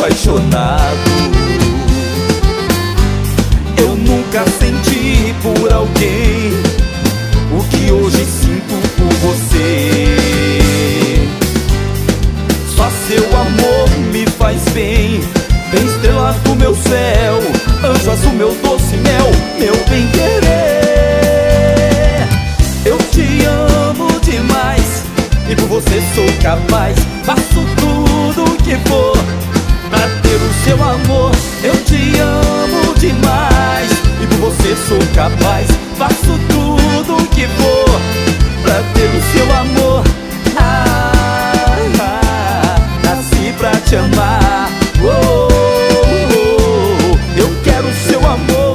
apaixonado. Eu nunca senti por alguém o que hoje sinto por você. Só seu amor me faz bem, bem estrela do meu céu, anjo azul, meu doce mel, meu bem querer. Eu te amo demais e por você sou capaz, faço tudo o que for pra ter o seu amor. Eu te amo demais e por você sou capaz, faço tudo o que for pra ter o seu amor. Nasci pra te amar. Eu quero o seu amor.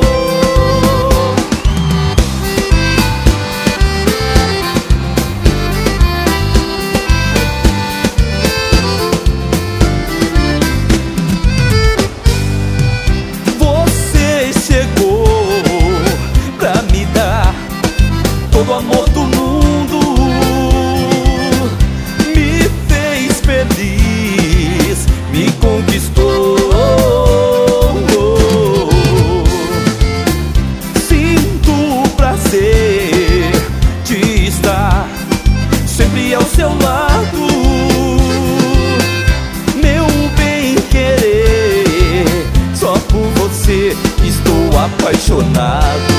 Você chegou pra me dar todo o amor do mundo, me fez feliz, me conquistou. Sinto prazer de estar sempre ao seu lado, meu bem querer. Só por você estou apaixonado.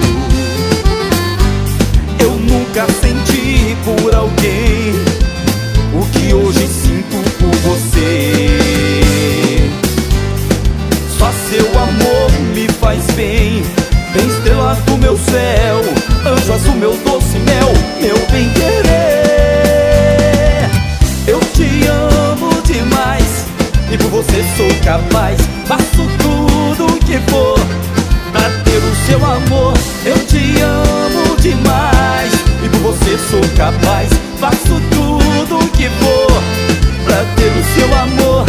Eu nunca senti por alguém o que hoje sinto por você. Só seu amor me faz bem, bem estrela do meu céu, anjo azul, meu doce mel, meu bem querer. Eu te amo demais e por você sou capaz, faço tudo o que for pra ter o seu amor. Eu te amo demais e por você sou capaz, faço tudo o que for pra ter o seu amor.